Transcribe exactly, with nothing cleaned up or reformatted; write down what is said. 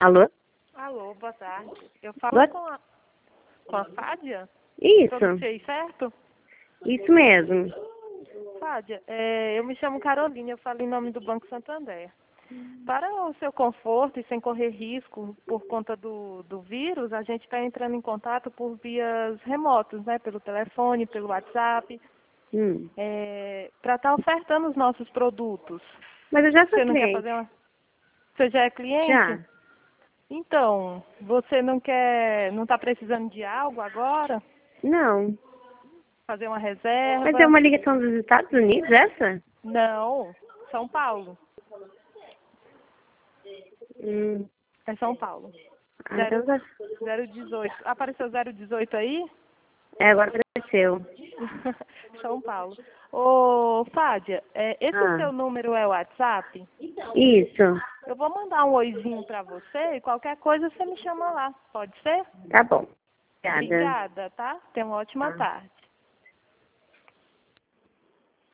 Alô? Alô, boa tarde. Eu falo Boa... com a, com a Fádia? Isso. Pronunciei certo? Isso mesmo. Fádia, é, eu me chamo Carolina, eu falo em nome do Banco Santander. Para o seu conforto e sem correr risco por conta do, do vírus, a gente está entrando em contato por vias remotas, né? Pelo telefone, pelo WhatsApp, Hum. é, para estar ofertando os nossos produtos. Mas eu já sou Você não quer cliente. fazer uma... Você já é cliente? Já. Então, você não quer, não está precisando de algo agora? Não. Fazer uma Mas é reserva? uma ligação dos Estados Unidos, essa? Não, São Paulo. Hum. É São Paulo. Ah, então Zero, tá. zero dezoito. Apareceu zero dezoito aí? É, agora apareceu. São Paulo. Ô, Fádia, é, esse Ah. seu número é o WhatsApp? Isso. Eu vou mandar um oizinho pra você e qualquer coisa você me chama lá. Pode ser? Tá bom. Obrigada. Obrigada, tá? Tenha uma ótima Tá. tarde.